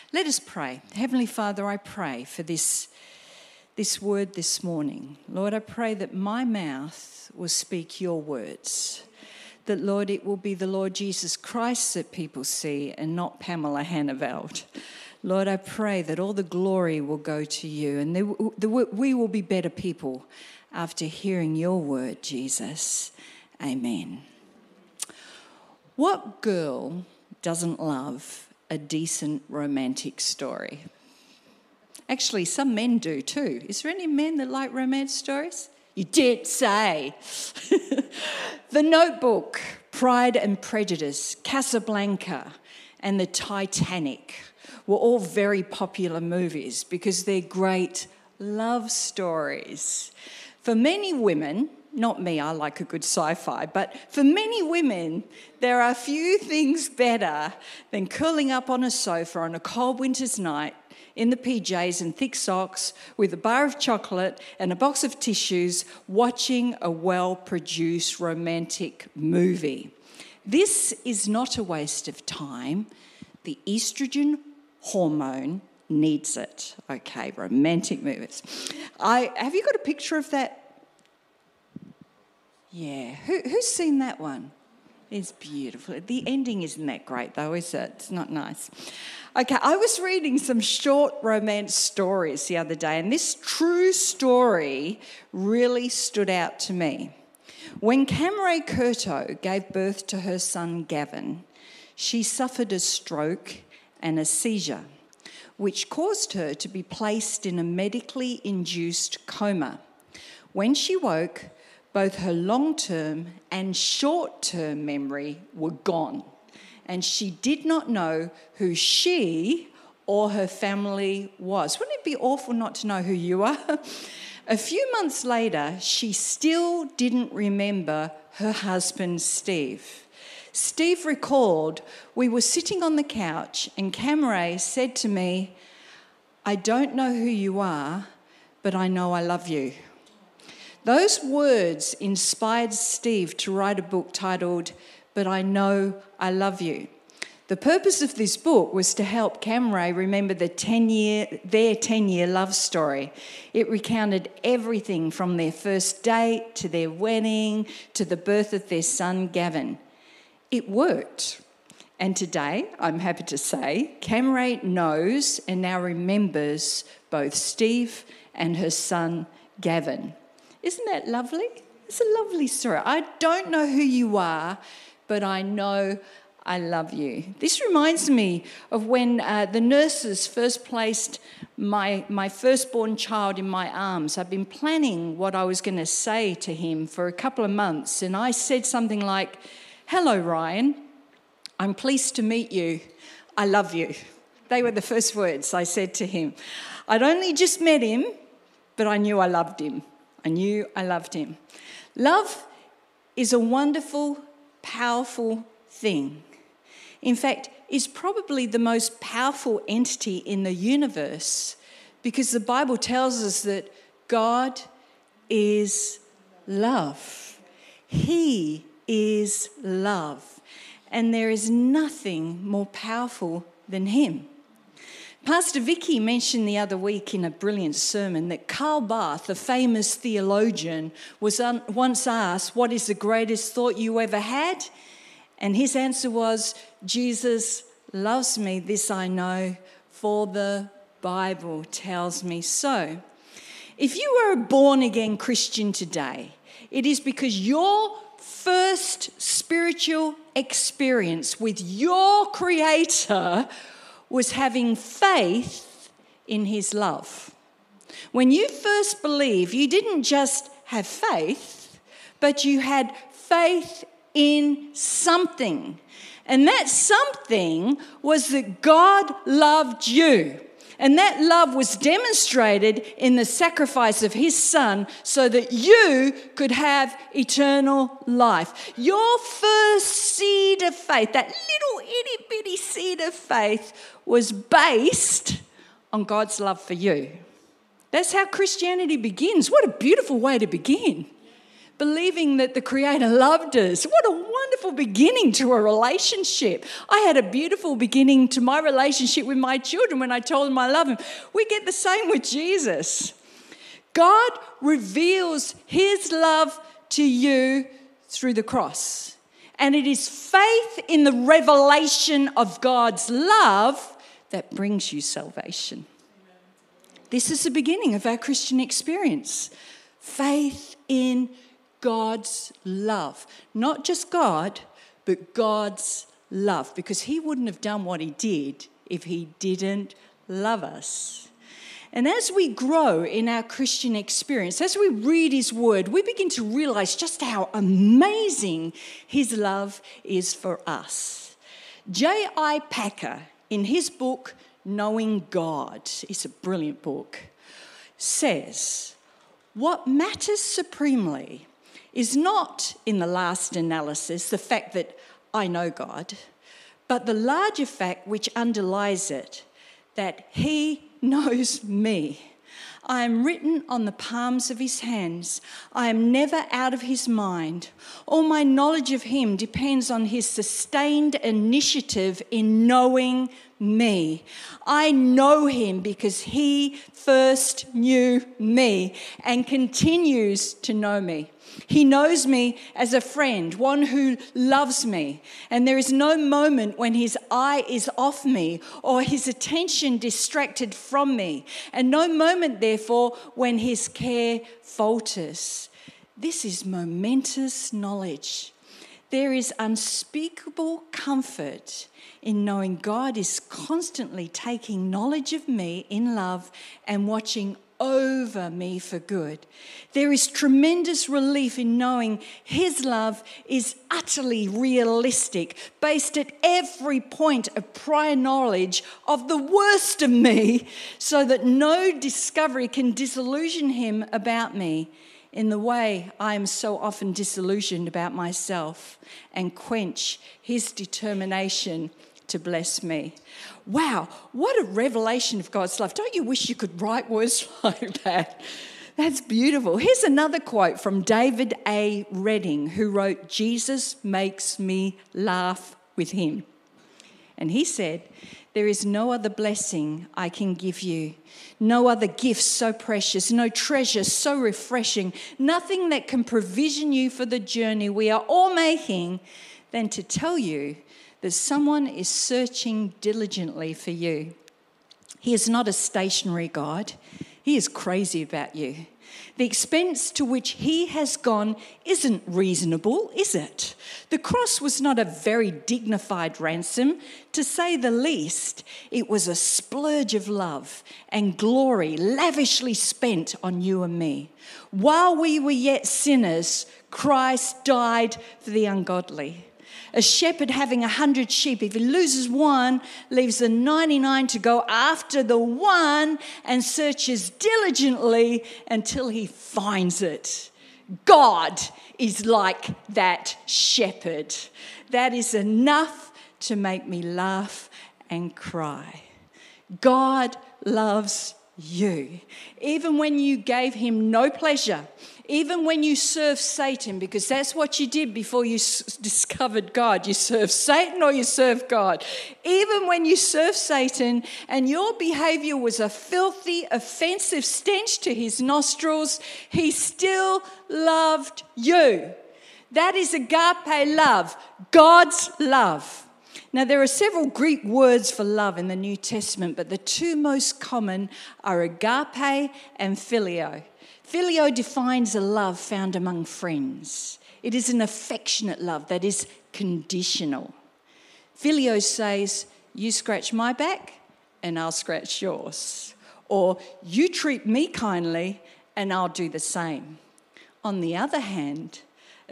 Let us pray. Heavenly Father, I pray for this word this morning. Lord, I pray that my mouth will speak your words. That, Lord, it will be the Lord Jesus Christ that people see and not Pamela Hannaveld. Lord, I pray that all the glory will go to you and we will be better people after hearing your word, Jesus. Amen. What girl doesn't love a decent romantic story? Actually, some men do too. Is there any men that like romance stories? You did say. The Notebook, Pride and Prejudice, Casablanca, and The Titanic were all very popular movies because they're great love stories. For many women, not me, I like a good sci-fi, but for many women, there are few things better than curling up on a sofa on a cold winter's night in the PJs and thick socks with a bar of chocolate and a box of tissues watching a well-produced romantic movie. This is not a waste of time. The estrogen hormone needs it. Okay, romantic movies. Have you got a picture of that? Yeah, who's seen that one? It's beautiful. The ending isn't that great though, is it? It's not nice. Okay, I was reading some short romance stories the other day, and this true story really stood out to me. When Camray Curto gave birth to her son Gavin, she suffered a stroke and a seizure, which caused her to be placed in a medically induced coma. When she woke, both her long-term and short-term memory were gone, and she did not know who she or her family was. Wouldn't it be awful not to know who you are? A few months later, she still didn't remember her husband, Steve. Steve recalled, we were sitting on the couch and Camray said to me, "I don't know who you are, but I know I love you." Those words inspired Steve to write a book titled, "But I Know I Love You." The purpose of this book was to help Camray remember their 10-year love story. It recounted everything from their first date to their wedding to the birth of their son, Gavin. It worked. And today, I'm happy to say, Camray knows and now remembers both Steve and her son, Gavin. Isn't that lovely? It's a lovely story. I don't know who you are, but I know I love you. This reminds me of when the nurses first placed my firstborn child in my arms. I've been planning what I was going to say to him for a couple of months, and I said something like, "Hello, Ryan. I'm pleased to meet you. I love you." They were the first words I said to him. I'd only just met him, but I knew I loved him. I knew I loved him. Love is a wonderful, powerful thing. In fact, it's probably the most powerful entity in the universe because the Bible tells us that God is love. He is love. And there is nothing more powerful than him. Pastor Vicky mentioned the other week in a brilliant sermon that Karl Barth, a famous theologian, was once asked, "What is the greatest thought you ever had?" And his answer was, "Jesus loves me, this I know, for the Bible tells me so." If you are a born-again Christian today, it is because your first spiritual experience with your Creator was having faith in his love. When you first believed, you didn't just have faith, but you had faith in something. And that something was that God loved you. And that love was demonstrated in the sacrifice of his son so that you could have eternal life. Your first seed of faith, that little itty bitty seed of faith, was based on God's love for you. That's how Christianity begins. What a beautiful way to begin. believing that the Creator loved us. What a wonderful beginning to a relationship. I had a beautiful beginning to my relationship with my children when I told them I love them. We get the same with Jesus. God reveals his love to you through the cross. And it is faith in the revelation of God's love that brings you salvation. This is the beginning of our Christian experience. Faith in God's love. Not just God, but God's love. Because he wouldn't have done what he did if he didn't love us. And as we grow in our Christian experience, as we read his word, we begin to realize just how amazing his love is for us. J.I. Packer, in his book, Knowing God, it's a brilliant book, says, what matters supremely is not, in the last analysis, the fact that I know God, but the larger fact which underlies it, that he knows me. I am written on the palms of his hands. I am never out of his mind. All my knowledge of him depends on his sustained initiative in knowing me. I know him because he first knew me and continues to know me. He knows me as a friend, one who loves me, and there is no moment when his eye is off me or his attention distracted from me, and no moment, therefore, when his care falters. This is momentous knowledge. There is unspeakable comfort in knowing God is constantly taking knowledge of me in love and watching over me for good. There is tremendous relief in knowing his love is utterly realistic, based at every point of prior knowledge of the worst of me, so that no discovery can disillusion him about me in the way I am so often disillusioned about myself, and quench his determination to bless me. Wow, what a revelation of God's love. Don't you wish you could write words like that? That's beautiful. Here's another quote from David A. Redding, who wrote, Jesus makes me laugh with him. And he said, there is no other blessing I can give you, no other gift so precious, no treasure so refreshing, nothing that can provision you for the journey we are all making than to tell you that someone is searching diligently for you. He is not a stationary God. He is crazy about you. The expense to which he has gone isn't reasonable, is it? The cross was not a very dignified ransom. To say the least, it was a splurge of love and glory lavishly spent on you and me. While we were yet sinners, Christ died for the ungodly. A shepherd having 100 sheep, if he loses one, leaves the 99 to go after the one and searches diligently until he finds it. God is like that shepherd. That is enough to make me laugh and cry. God loves you. Even when you gave him no pleasure, even when you serve Satan, because that's what you did before you discovered God. You serve Satan or you serve God. Even when you serve Satan and your behavior was a filthy, offensive stench to his nostrils, he still loved you. That is agape love, God's love. Now, there are several Greek words for love in the New Testament, but the two most common are agape and phileo. Phileo defines a love found among friends. It is an affectionate love that is conditional. Phileo says, you scratch my back and I'll scratch yours. Or you treat me kindly and I'll do the same. On the other hand,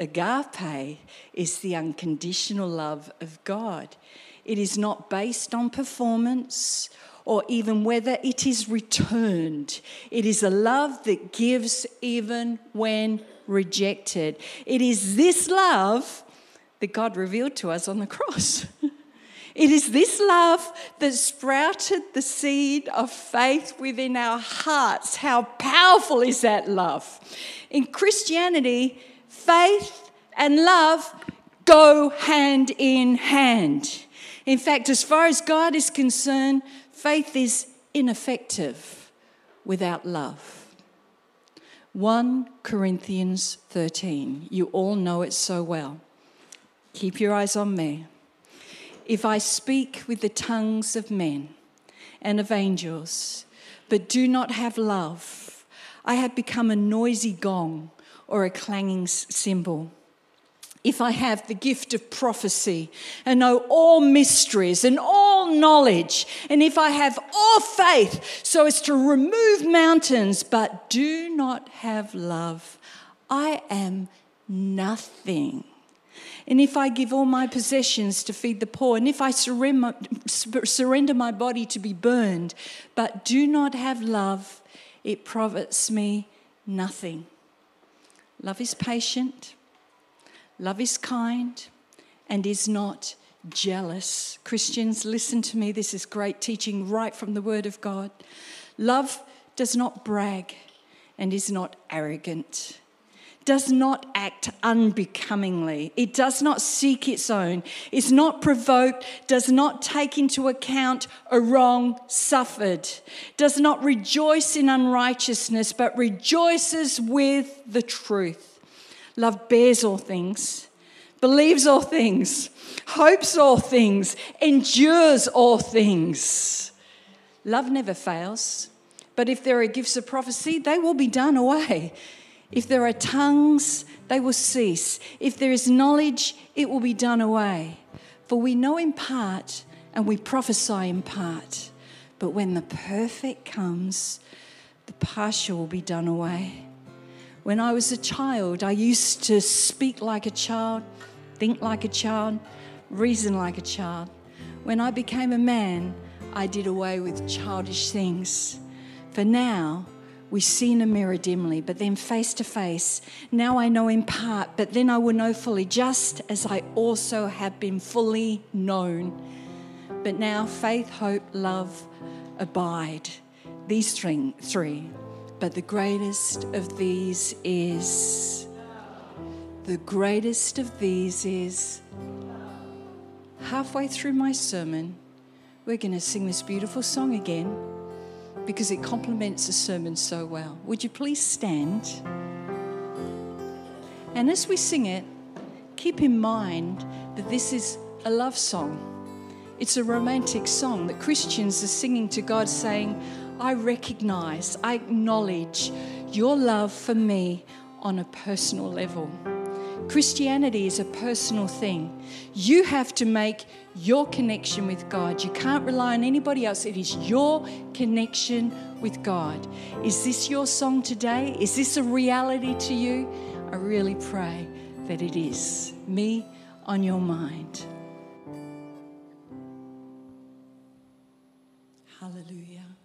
agape is the unconditional love of God. It is not based on performance or even whether it is returned. It is a love that gives even when rejected. It is this love that God revealed to us on the cross. It is this love that sprouted the seed of faith within our hearts. How powerful is that love? In Christianity, Faith and love go hand in hand. In fact, as far as God is concerned, faith is ineffective without love. 1 Corinthians 13. You all know it so well. Keep your eyes on me. If I speak with the tongues of men and of angels, but do not have love, I have become a noisy gong or a clanging cymbal. If I have the gift of prophecy and know all mysteries and all knowledge, and if I have all faith so as to remove mountains, but do not have love, I am nothing. And if I give all my possessions to feed the poor, and if I surrender my body to be burned, but do not have love, it profits me nothing. Love is patient. Love is kind and is not jealous. Christians, listen to me. This is great teaching right from the Word of God. Love does not brag and is not arrogant, does not act unbecomingly. It does not seek its own, is not provoked, does not take into account a wrong suffered, does not rejoice in unrighteousness, but rejoices with the truth. Love bears all things, believes all things, hopes all things, endures all things. Love never fails, but if there are gifts of prophecy, they will be done away. If there are tongues, they will cease. If there is knowledge, it will be done away. For we know in part and we prophesy in part. But when the perfect comes, the partial will be done away. When I was a child, I used to speak like a child, think like a child, reason like a child. When I became a man, I did away with childish things. For now, we see in a mirror dimly, but then face to face. Now I know in part, but then I will know fully, just as I also have been fully known. But now faith, hope, love abide. These three. But the greatest of these is halfway through my sermon, we're going to sing this beautiful song again because it complements the sermon so well. Would you please stand? And as we sing it, keep in mind that this is a love song. It's a romantic song that Christians are singing to God saying, I recognize, I acknowledge your love for me on a personal level. Christianity is a personal thing. You have to make your connection with God. You can't rely on anybody else. It is your connection with God. Is this your song today? Is this a reality to you? I really pray that it is. Me on your mind. Hallelujah.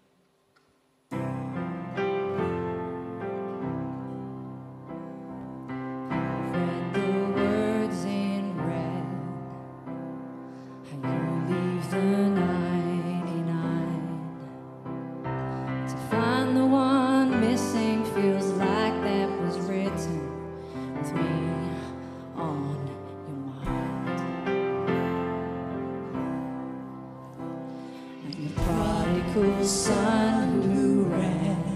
Son who ran,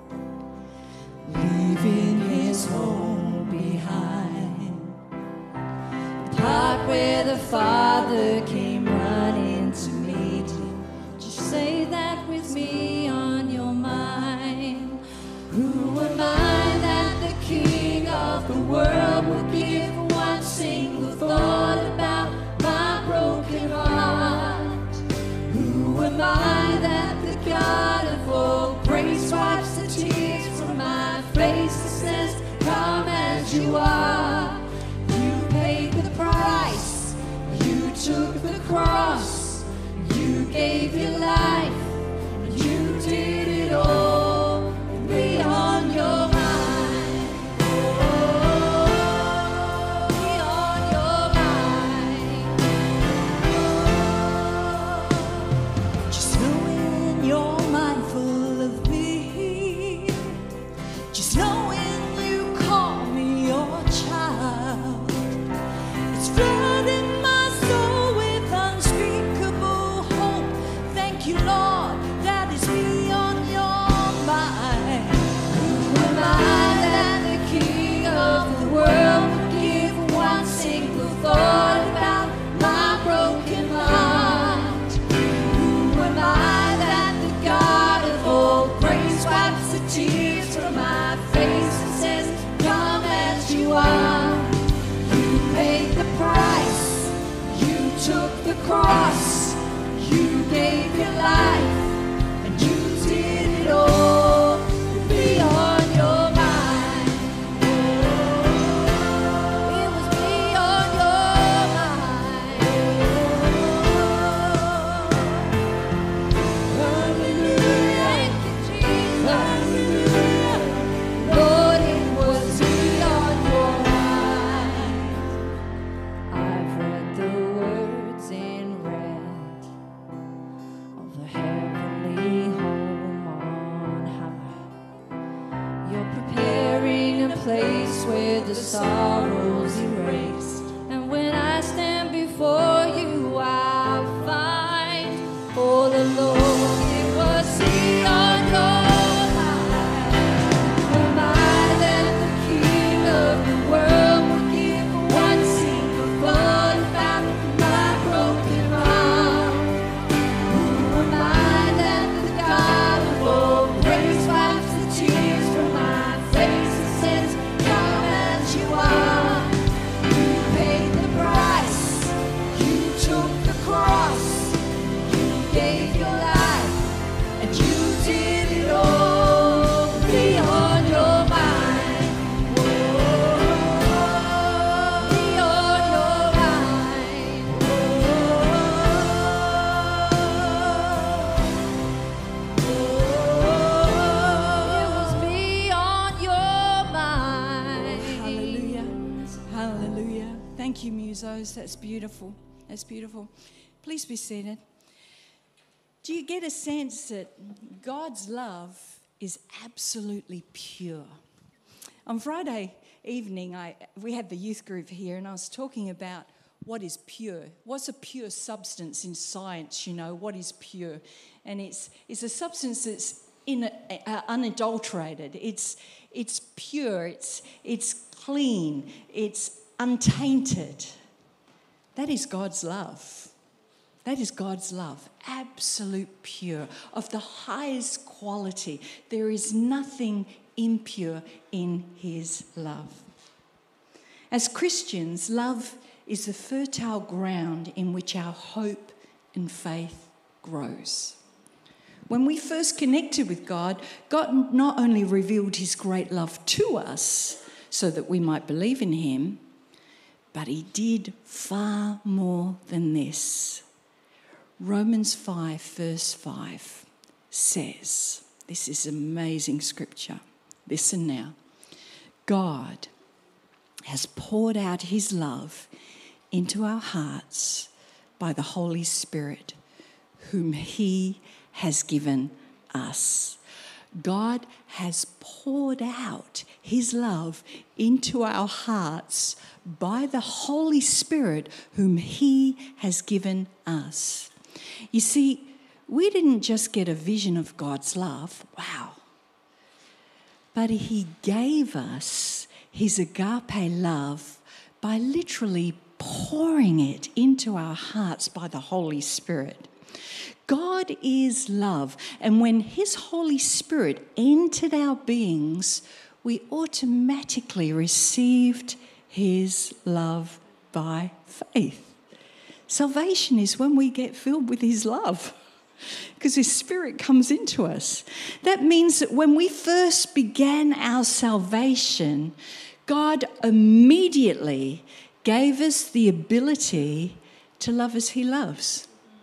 leaving his home behind. The part where the Father came running to meet him. Just say that with me on your mind. Who am I that the King of the world would give one single thought about my broken heart? Who am I that God of all grace wipes the tears from my face and says, come as you are. You paid the price, you took the cross, you gave your life, you did it all, be on your mind. Just knowing you call me your child. the tears from my face and says, come as you are. You paid the price. You took the cross. You gave your life. And you did it all beyond your mind. It was beyond your mind. Hallelujah. Thank you, Jesus. Hallelujah. Lord, it was beyond your mind. I've read the words in red of the heavenly home on high. You're preparing a place where the sorrow's erased. And when I stand before you, I'll find all alone. It was beyond your mind. Am I that the King of the world would give one single thought about my broken heart? Who am I that the God of all grace wipes the tears from my face and says, come as you are. You paid the price. You took the cross. You gave your life. And you did it all beyond your mind. Whoa, beyond your mind. It was beyond your mind. Hallelujah. Hallelujah. Thank you, musos. That's beautiful. That's beautiful. Please be seated. Do you get a sense that God's love is absolutely pure? On Friday evening, we had the youth group here, and I was talking about what is pure. What's a pure substance in science? You know, what is pure? And it's a substance that's unadulterated. It's pure. It's clean. It's untainted. That is God's love. That is God's love, absolute pure, of the highest quality. There is nothing impure in his love. As Christians, love is the fertile ground in which our hope and faith grows. When we first connected with God, God not only revealed his great love to us so that we might believe in him, but he did far more than this. Romans 5 verse 5 says, this is amazing scripture. Listen now. God has poured out his love into our hearts by the Holy Spirit, whom he has given us. God has poured out his love into our hearts by the Holy Spirit, whom he has given us. You see, we didn't just get a vision of God's love, wow, but he gave us his agape love by literally pouring it into our hearts by the Holy Spirit. God is love, and when his Holy Spirit entered our beings, we automatically received his love by faith. Salvation is when we get filled with his love, because his Spirit comes into us. That means that when we first began our salvation, God immediately gave us the ability to love as he loves.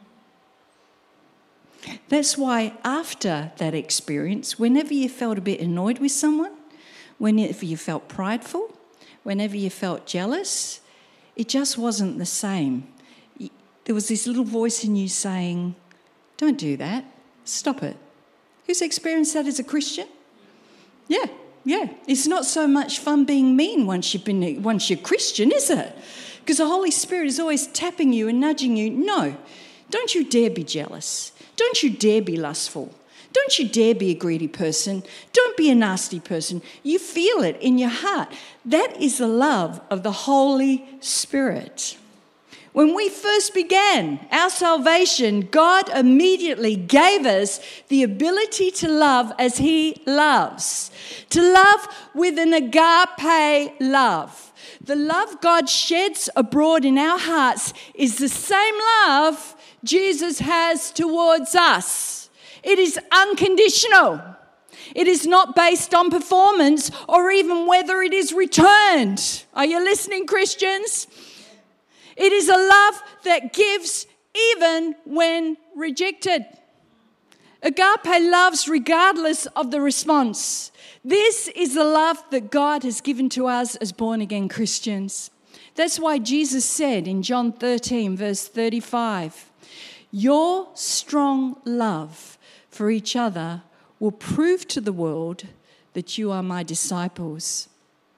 That's why after that experience, whenever you felt a bit annoyed with someone, whenever you felt prideful, whenever you felt jealous, it just wasn't the same. There was this little voice in you saying, don't do that, stop it. Who's experienced that as a Christian? Yeah. It's not so much fun being mean once you're Christian, is it? Because the Holy Spirit is always tapping you and nudging you. No, don't you dare be jealous. Don't you dare be lustful. Don't you dare be a greedy person. Don't be a nasty person. You feel it in your heart. That is the love of the Holy Spirit. When we first began our salvation, God immediately gave us the ability to love as He loves. To love with an agape love. The love God sheds abroad in our hearts is the same love Jesus has towards us. It is unconditional. It is not based on performance or even whether it is returned. Are you listening, Christians? It is a love that gives even when rejected. Agape loves regardless of the response. This is the love that God has given to us as born-again Christians. That's why Jesus said in John 13, verse 35, your strong love for each other will prove to the world that you are my disciples.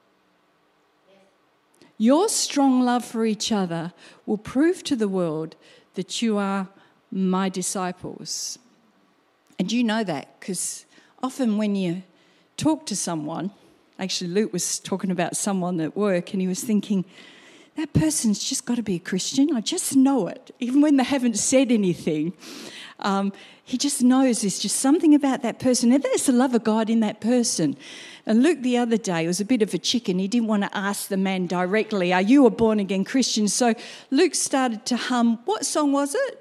Your strong love for each other will prove to the world that you are my disciples. And you know that because often when you talk to someone, actually Luke was talking about someone at work and he was thinking, that person's just got to be a Christian. I just know it. Even when they haven't said anything, he just knows there's just something about that person. And there's the love of God in that person. And Luke the other day was a bit of a chicken. He didn't want to ask the man directly, are you a born-again Christian? So Luke started to hum, what song was it?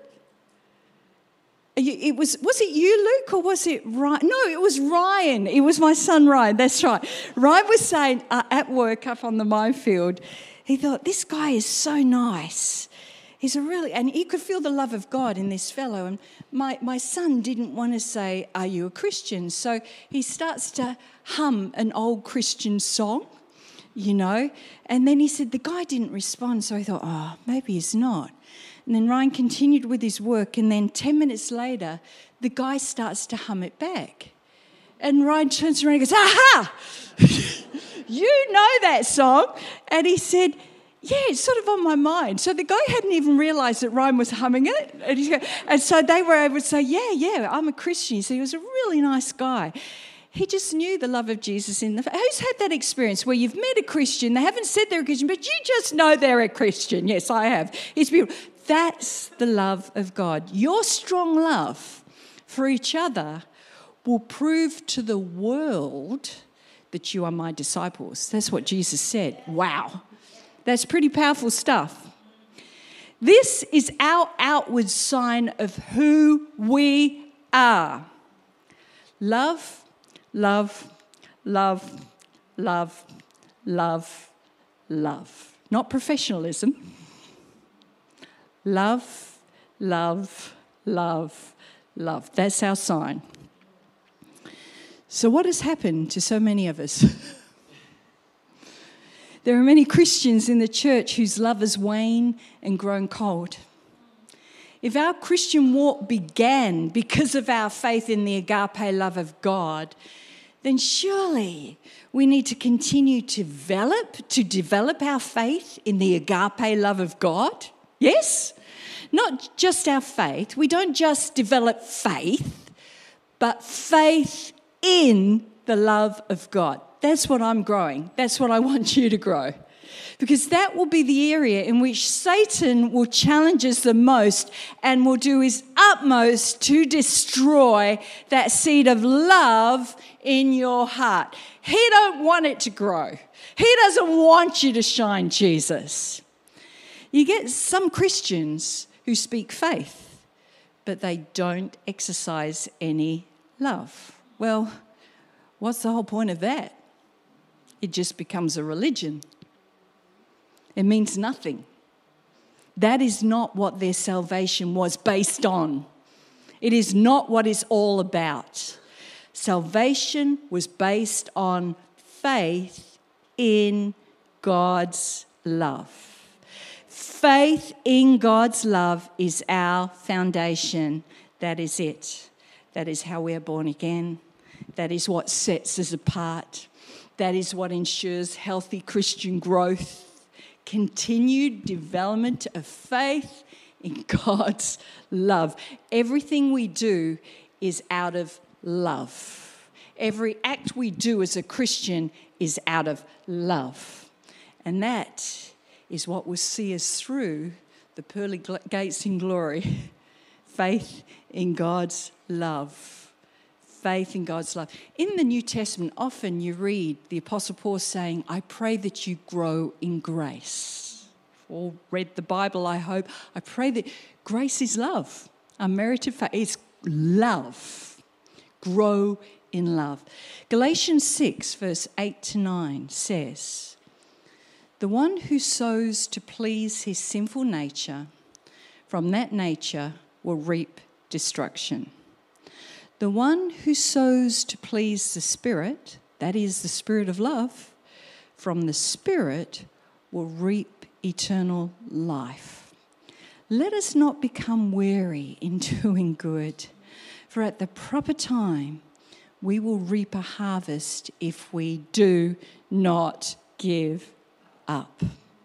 Was it you, Luke, or was it Ryan? No, it was Ryan. It was my son, Ryan. That's right. Ryan was saying at work up on the minefield, he thought, this guy is so nice. And he could feel the love of God in this fellow. And my son didn't want to say, are you a Christian? So he starts to hum an old Christian song, And then he said, the guy didn't respond. So I thought, maybe he's not. And then Ryan continued with his work. And then 10 minutes later, the guy starts to hum it back. And Ryan turns around and goes, aha! You know that song. And he said, yeah, it's sort of on my mind. So the guy hadn't even realised that Ryan was humming it. And so they were able to say, yeah, I'm a Christian. So he was a really nice guy. He just knew the love of Jesus in the... Who's had that experience where you've met a Christian, they haven't said they're a Christian, but you just know they're a Christian? Yes, I have. It's beautiful. That's the love of God. Your strong love for each other will prove to the world that you are my disciples. That's what Jesus said. Wow. That's pretty powerful stuff. This is our outward sign of who we are. Love, love, love, love, love, love. Not professionalism. Love, love, love, love. That's our sign. So what has happened to so many of us? There are many Christians in the church whose love has waned and grown cold. If our Christian walk began because of our faith in the agape love of God, then surely we need to continue to develop our faith in the agape love of God. Yes? Not just our faith. We don't just develop faith, but faith in the love of God. That's what I'm growing. That's what I want you to grow. Because that will be the area in which Satan will challenge us the most and will do his utmost to destroy that seed of love in your heart. He don't want it to grow. He doesn't want you to shine Jesus. You get some Christians who speak faith, but they don't exercise any love. Well, what's the whole point of that? It just becomes a religion. It means nothing. That is not what their salvation was based on. It is not what it's all about. Salvation was based on faith in God's love. Faith in God's love is our foundation. That is it. That is how we are born again. That is what sets us apart. That is what ensures healthy Christian growth, continued development of faith in God's love. Everything we do is out of love. Every act we do as a Christian is out of love. And that is what will see us through the pearly gates in glory. Faith in God's love. Faith in God's love. In the New Testament, often you read the Apostle Paul saying, I pray that you grow in grace. You've all read the Bible, I hope. I pray that grace is love. Unmerited faith is love. Grow in love. Galatians 6, verse 8 to 9 says, the one who sows to please his sinful nature, from that nature will reap destruction. The one who sows to please the Spirit, that is the Spirit of love, from the Spirit will reap eternal life. Let us not become weary in doing good, for at the proper time we will reap a harvest if we do not give up.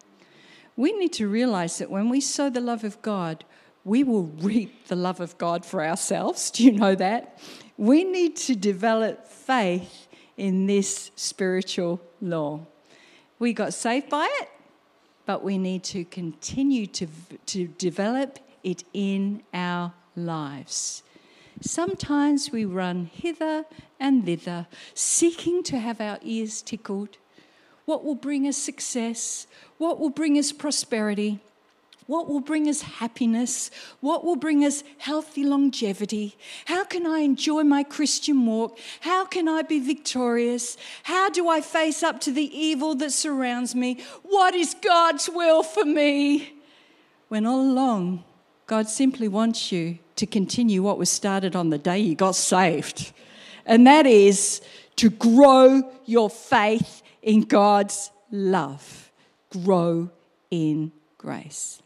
We need to realize that when we sow the love of God, we will reap the love of God for ourselves. Do you know that? We need to develop faith in this spiritual law. We got saved by it, but we need to continue to develop it in our lives. Sometimes we run hither and thither, seeking to have our ears tickled. What will bring us success? What will bring us prosperity? What will bring us happiness? What will bring us healthy longevity? How can I enjoy my Christian walk? How can I be victorious? How do I face up to the evil that surrounds me? What is God's will for me? When all along, God simply wants you to continue what was started on the day you got saved. And that is to grow your faith in God's love. Grow in grace.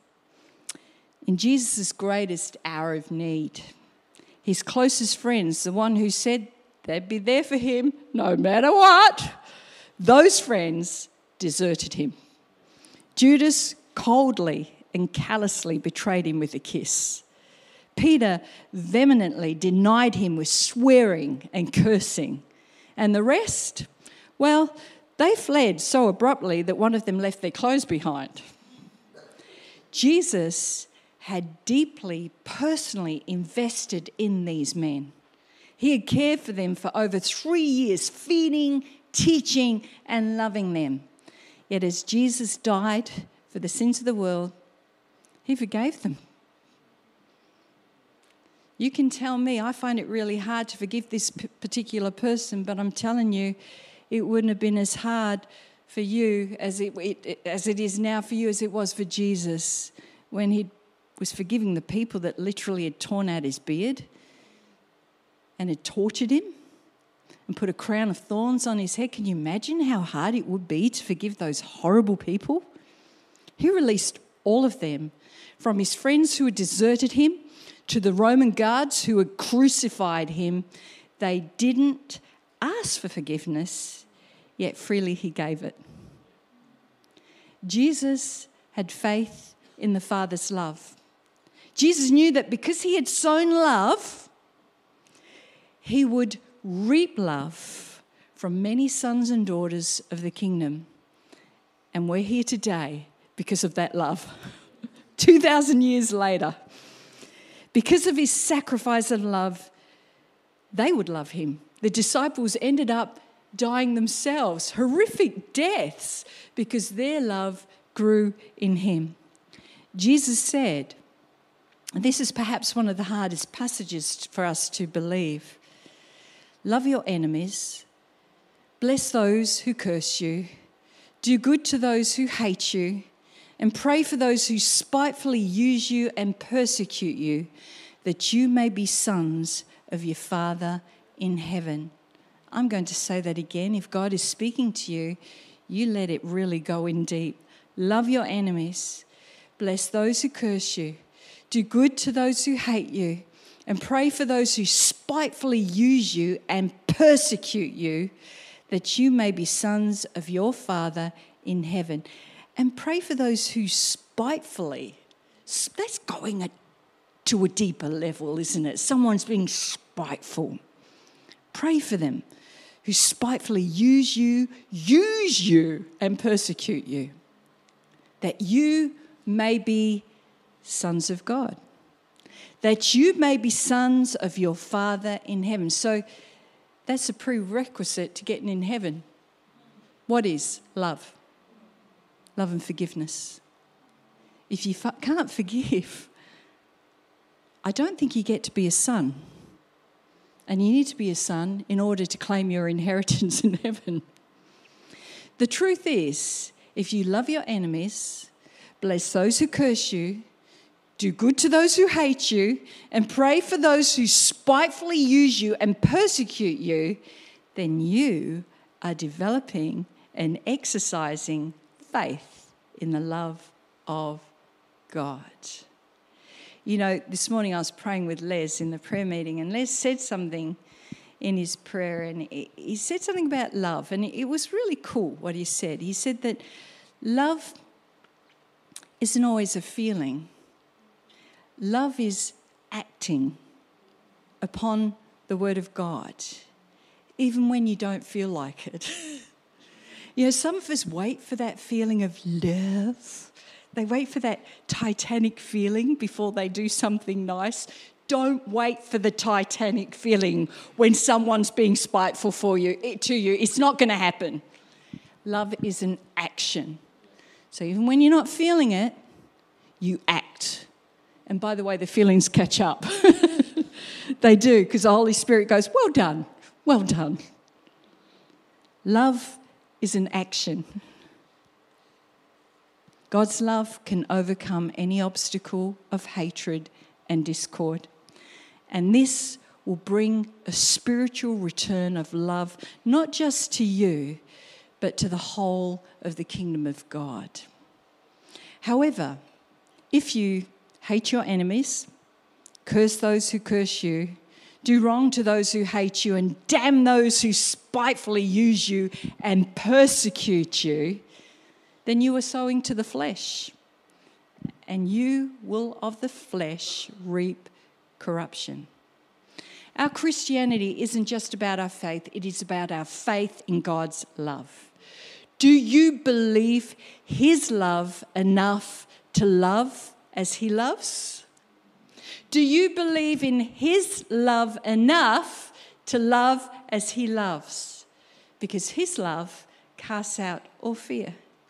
In Jesus' greatest hour of need, his closest friends, the one who said they'd be there for him no matter what, those friends deserted him. Judas coldly and callously betrayed him with a kiss. Peter vehemently denied him with swearing and cursing. And the rest, well, they fled so abruptly that one of them left their clothes behind. Jesus had deeply, personally invested in these men. He had cared for them for over 3 years, feeding, teaching, and loving them. Yet as Jesus died for the sins of the world, he forgave them. You can tell me, I find it really hard to forgive this particular person, but I'm telling you, it wouldn't have been as hard for you as it is now for you as it was for Jesus when he was forgiving the people that literally had torn out his beard and had tortured him and put a crown of thorns on his head. Can you imagine how hard it would be to forgive those horrible people? He released all of them, from his friends who had deserted him to the Roman guards who had crucified him. They didn't ask for forgiveness, yet freely he gave it. Jesus had faith in the Father's love. Jesus knew that because he had sown love, he would reap love from many sons and daughters of the kingdom. And we're here today because of that love. 2,000 years later, because of his sacrifice and love, they would love him. The disciples ended up dying themselves, horrific deaths, because their love grew in him. Jesus said, and this is perhaps one of the hardest passages for us to believe, love your enemies, bless those who curse you, do good to those who hate you, and pray for those who spitefully use you and persecute you, that you may be sons of your Father in heaven. I'm going to say that again. If God is speaking to you, you let it really go in deep. Love your enemies. Bless those who curse you. Do good to those who hate you. And pray for those who spitefully use you and persecute you, that you may be sons of your Father in heaven. And pray for those who spitefully, that's going to a deeper level, isn't it? Someone's being spiteful. Pray for them who spitefully use you and persecute you, that you may be sons of God, that you may be sons of your Father in heaven. So that's a prerequisite to getting in heaven. What is love? Love and forgiveness. If you can't forgive, I don't think you get to be a son. And you need to be a son in order to claim your inheritance in heaven. The truth is, if you love your enemies, bless those who curse you, do good to those who hate you, and pray for those who spitefully use you and persecute you, then you are developing and exercising faith in the love of God. You know, this morning I was praying with Les in the prayer meeting, and Les said something in his prayer, and he said something about love, and it was really cool what he said. He said that love isn't always a feeling. Love is acting upon the word of God, even when you don't feel like it. You know, some of us wait for that feeling of love. They wait for that Titanic feeling before they do something nice. Don't wait for the Titanic feeling when someone's being spiteful to you. It's not going to happen. Love is an action. So even when you're not feeling it, you act. And by the way, the feelings catch up. They do, because the Holy Spirit goes, well done, well done. Love is an action. God's love can overcome any obstacle of hatred and discord. And this will bring a spiritual return of love, not just to you, but to the whole of the kingdom of God. However, if you hate your enemies, curse those who curse you, do wrong to those who hate you, and damn those who spitefully use you and persecute you, then you are sowing to the flesh, and you will of the flesh reap corruption. Our Christianity isn't just about our faith, it is about our faith in God's love. Do you believe his love enough to love as he loves? Do you believe in his love enough to love as he loves? Because his love casts out all fear.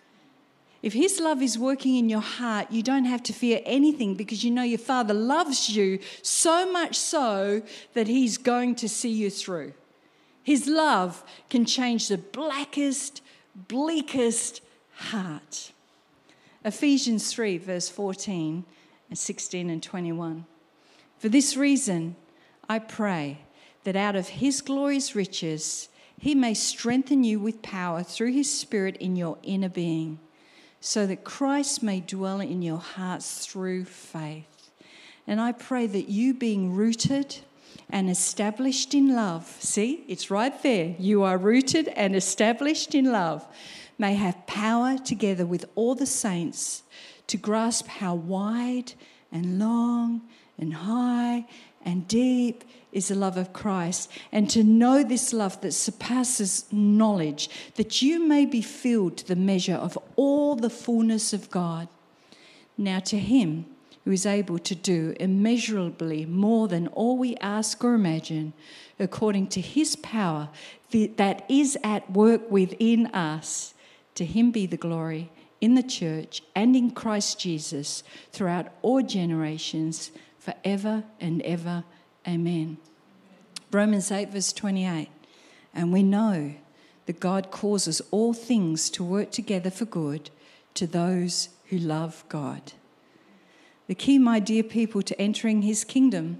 If his love is working in your heart, you don't have to fear anything, because you know your Father loves you so much so that he's going to see you through. His love can change the blackest, bleakest heart. Ephesians 3, verse 14 and 16 and 21. For this reason, I pray that out of his glorious riches, he may strengthen you with power through his Spirit in your inner being, so that Christ may dwell in your hearts through faith. And I pray that you, being rooted and established in love, see, it's right there, you are rooted and established in love, may have power together with all the saints to grasp how wide and long and high and deep is the love of Christ, and to know this love that surpasses knowledge, that you may be filled to the measure of all the fullness of God. Now to him who is able to do immeasurably more than all we ask or imagine, according to his power that is at work within us, to him be the glory in the church and in Christ Jesus throughout all generations, forever and ever. Amen. Romans 8, verse 28. And we know that God causes all things to work together for good to those who love God. The key, my dear people, to entering his kingdom,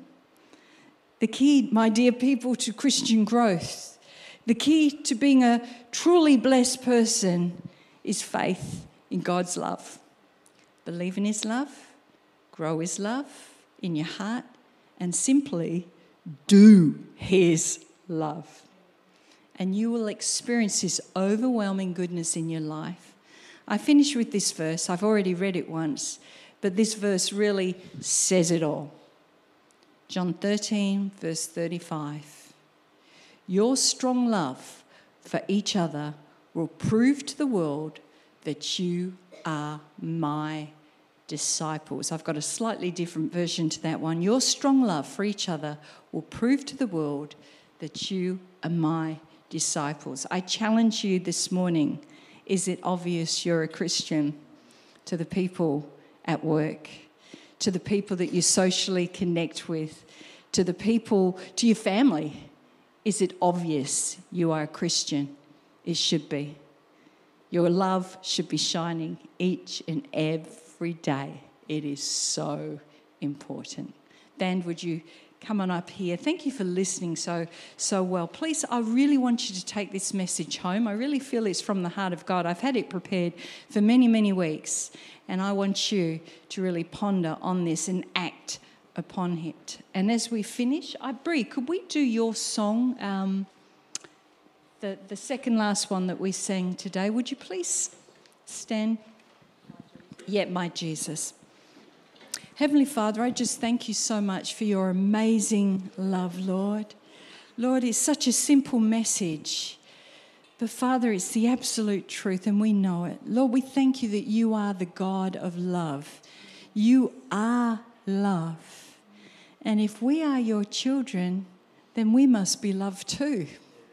the key, my dear people, to Christian growth, the key to being a truly blessed person is faith in God's love. Believe in his love, grow his love in your heart, and simply do his love. And you will experience his overwhelming goodness in your life. I finish with this verse. I've already read it once, but this verse really says it all. John 13, verse 35. Your strong love for each other will prove to the world that you are my disciples. I've got a slightly different version to that one. Your strong love for each other will prove to the world that you are my disciples. I challenge you this morning, is it obvious you're a Christian? To the people at work, to the people that you socially connect with, to the people, to your family. Is it obvious you are a Christian? It should be. Your love should be shining each and every day. It is so important. Band, would you come on up here? Thank you for listening so well. Please, I really want you to take this message home. I really feel it's from the heart of God. I've had it prepared for many, many weeks, and I want you to really ponder on this and act upon it. And as we finish, Brie, could we do your song, the second last one that we sang today? Would you please stand? Yeah, my Jesus. Heavenly Father, I just thank you so much for your amazing love, Lord. Lord, it's such a simple message, but Father, it's the absolute truth and we know it. Lord, we thank you that you are the God of love. You are love. And if we are your children, then we must be loved too.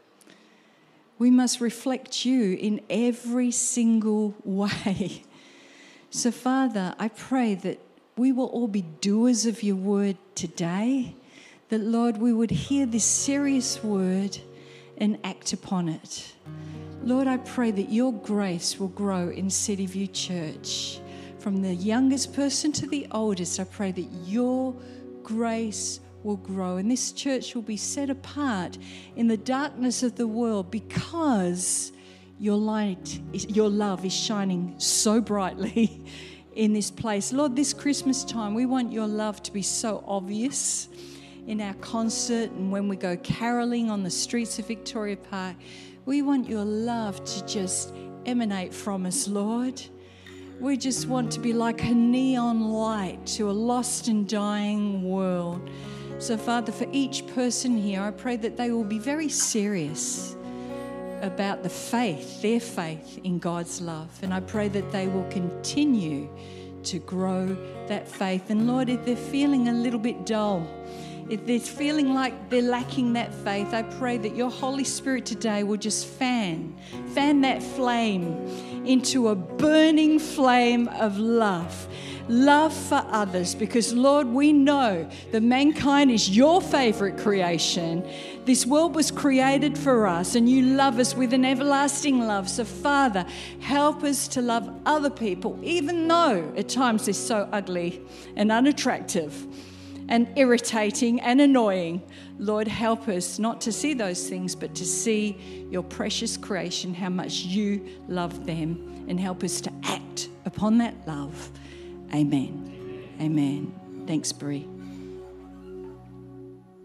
We must reflect you in every single way. So Father, I pray that we will all be doers of your word today, that, Lord, we would hear this serious word and act upon it. Lord, I pray that your grace will grow in City View Church. From the youngest person to the oldest, I pray that your grace will grow and this church will be set apart in the darkness of the world because your love is shining so brightly in this place. Lord, this Christmas time, we want your love to be so obvious in our concert and when we go caroling on the streets of Victoria Park. We want your love to just emanate from us, Lord. We just want to be like a neon light to a lost and dying world. So, Father, for each person here, I pray that they will be very serious about their faith in God's love. And I pray that they will continue to grow that faith. And Lord, if they're feeling a little bit dull, if they're feeling like they're lacking that faith, I pray that your Holy Spirit today will just fan that flame into a burning flame of love for others, because Lord, we know that mankind is your favorite creation. This world was created for us and you love us with an everlasting love. So Father, help us to love other people, even though at times they're so ugly and unattractive and irritating and annoying. Lord, help us not to see those things, but to see your precious creation, how much you love them, and help us to act upon that love. Amen. Amen. Thanks, Brie.